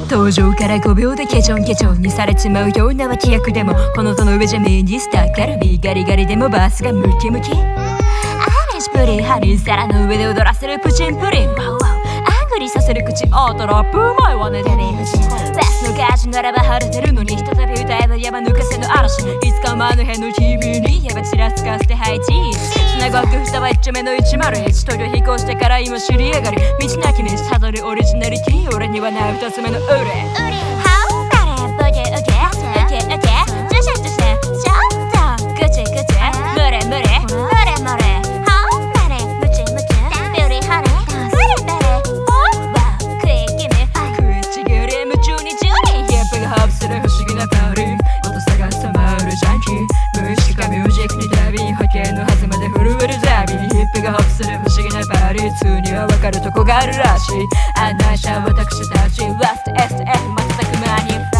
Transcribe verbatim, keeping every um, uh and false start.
登場からごびょうでケチョンケチョンにされちまうような脇役でもこの戸の上じゃミニスターカルビガリガリでもバースがムキムキアーレンジプリンハニー皿の上で踊らせるプチンプリンワウワウアングリさせる口オートラップうまいわねデビュージベスのガージならば晴れてるのにひとたび歌えば山抜かせの嵐いつかまぬ辺の日々にやばちらつかせて配置つなごくふたはいっちょめのいちまるいち塗料飛行してから今知り上がり道なき道たどるオリジナリティ俺にはないふたつ目のウレホップする不思議なパリ通には分かるとこがあるらしい案内者私たち ラスト エスエフ 瞬く間に